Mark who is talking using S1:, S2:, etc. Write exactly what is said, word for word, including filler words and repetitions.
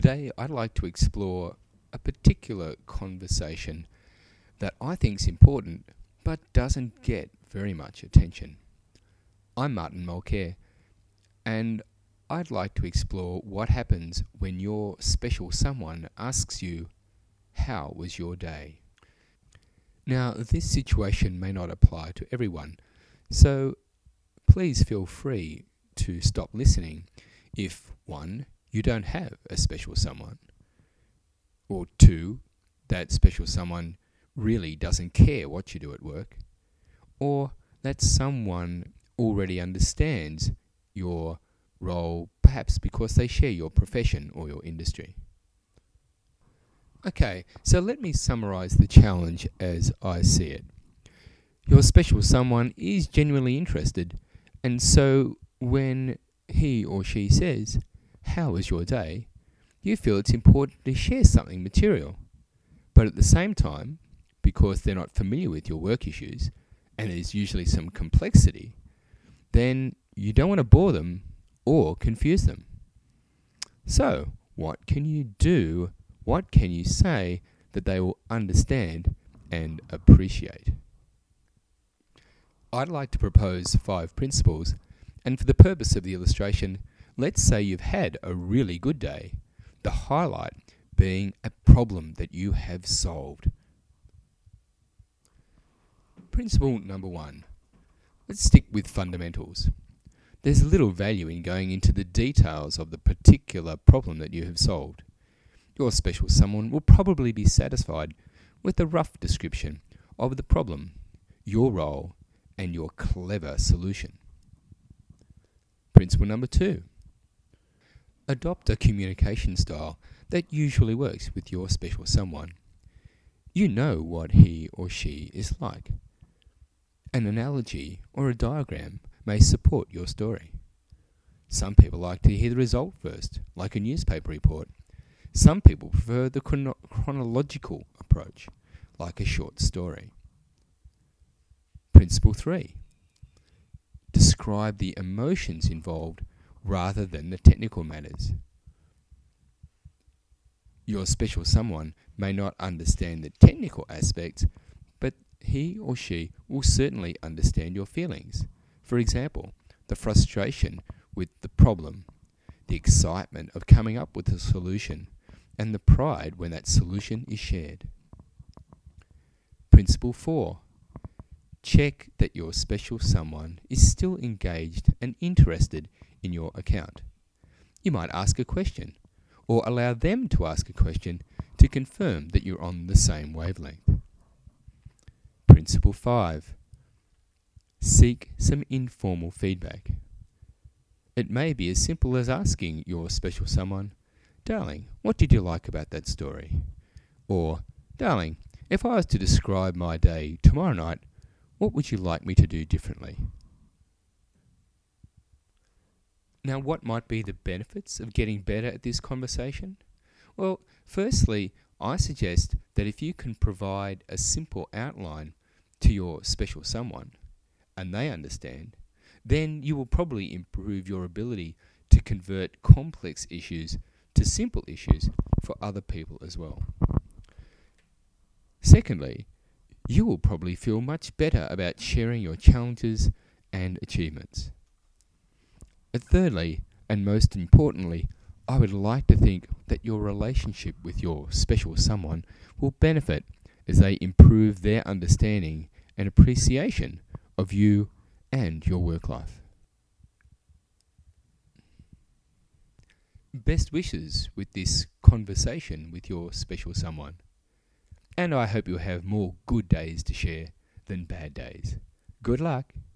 S1: Today I'd like to explore a particular conversation that I think is important but doesn't get very much attention. I'm Martin Mulcair, and I'd like to explore what happens when your special someone asks you, "How was your day?" Now, this situation may not apply to everyone, so please feel free to stop listening if, one, you don't have a special someone, or two, that special someone really doesn't care what you do at work, or that someone already understands your role, perhaps because they share your profession or your industry. Okay, so let me summarize the challenge as I see it. Your special someone is genuinely interested, and so when he or she says, "How was your day?" you feel it's important to share something material. But at the same time, because they're not familiar with your work issues, and there's usually some complexity, then you don't want to bore them or confuse them. So, what can you do? What can you say that they will understand and appreciate? I'd like to propose five principles, and for the purpose of the illustration, let's say you've had a really good day, the highlight being a problem that you have solved. Principle number one. Let's stick with fundamentals. There's little value in going into the details of the particular problem that you have solved. Your special someone will probably be satisfied with a rough description of the problem, your role, and your clever solution. Principle number two. Adopt a communication style that usually works with your special someone. You know what he or she is like. An analogy or a diagram may support your story. Some people like to hear the result first, like a newspaper report. Some people prefer the chrono- chronological approach, like a short story. Principle three. Describe the emotions involved rather than the technical matters. Your special someone may not understand the technical aspects, but he or she will certainly understand your feelings. For example, the frustration with the problem, the excitement of coming up with a solution, and the pride when that solution is shared. Principle four. Check that your special someone is still engaged and interested in your account. You might ask a question, or allow them to ask a question to confirm that you're on the same wavelength. Principle five. Seek some informal feedback. It may be as simple as asking your special someone, "Darling, what did you like about that story?" Or, "Darling, if I was to describe my day tomorrow night, what would you like me to do differently?" Now, what might be the benefits of getting better at this conversation? Well, firstly, I suggest that if you can provide a simple outline to your special someone, and they understand, then you will probably improve your ability to convert complex issues to simple issues for other people as well. Secondly, you will probably feel much better about sharing your challenges and achievements. And thirdly, and most importantly, I would like to think that your relationship with your special someone will benefit as they improve their understanding and appreciation of you and your work life. Best wishes with this conversation with your special someone. And I hope you'll have more good days to share than bad days. Good luck.